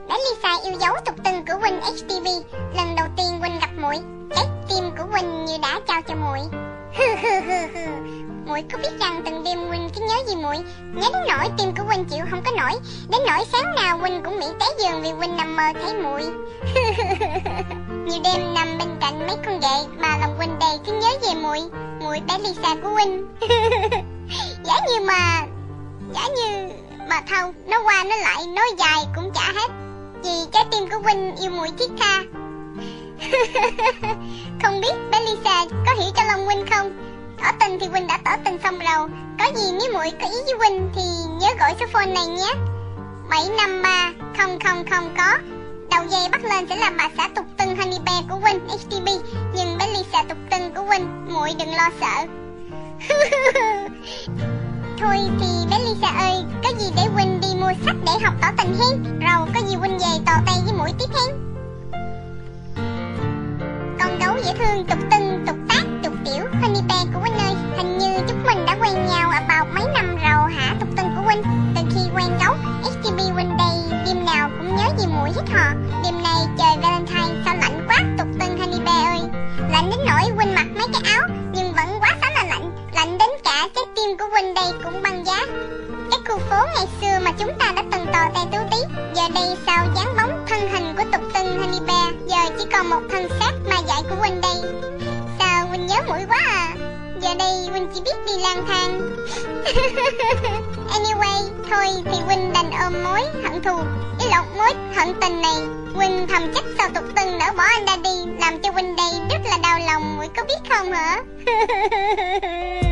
Bé Lisa yêu dấu tục tưng của Win HTV. Lần đầu tiên Win gặp muội, trái tim của Win như đã trao cho muội. Muội có biết rằng từng đêm Win cứ nhớ gì muội, nhớ đến nỗi tim của Win chịu không có nổi, đến nỗi sáng nào Win cũng bị té giường vì Win nằm mơ thấy muội. Nhiều đêm nằm bên cạnh mấy con ghệ mà lòng Win đầy cứ nhớ về muội, muội bé Lisa của Win. Giả như mà thâu, nó qua nó lại, nói dài cũng chả hết, vì trái tim của Win yêu muội thiết tha. Không biết bé Lisa có hiểu cho lòng Win không? Tỏ tình thì Win đã tỏ tình xong rồi. Có gì nếu muội có ý với Win thì nhớ gọi số phone này nhé, 7530000 có. Đầu dây bắt lên sẽ là bà xã tục tưng Honey Bear của Win HTB. Nhưng bé Lisa tục tưng của Win, muội đừng lo sợ. Thôi thì bé Lisa ơi, có gì để Win đi mua sách để học tỏ tình hen. Rồi có gì Win về tò tay với muội tiếp hen. Con gấu dễ thương tục tưng, tục tác, tục tiểu Honey Bear của Win ơi. Hình như chúng mình đã quen nhau about mấy năm rồi hả tục tưng của Win. Từ khi quen gấu HTB Win đây, đêm nào cũng nhớ về muội hết hò. Đêm nay trời Valentine sao lạnh quá tục tưng Honey Bear ơi. Lạnh đến nỗi Win mặc mấy cái áo nhưng vẫn quá xá là lạnh. Lạnh đến cả trái tim của Win đây cũng băng giá. Cái khu phố ngày xưa mà chúng ta đã từng tò te tú tí, giờ đây sao dáng bóng thân hình của tục tưng Honey Bear, giờ chỉ còn một thân xác ma dại của Win đây. Sao Win nhớ muội quá à. Giờ đây Win chỉ biết đi lang thang. Anyway, thôi thì Win đành ôm mối hận thù, mối hận tình này. Win thầm trách sao tục tưng nỡ bỏ anh ra đi, làm cho Win đây rất là đau lòng, muội có biết không hả?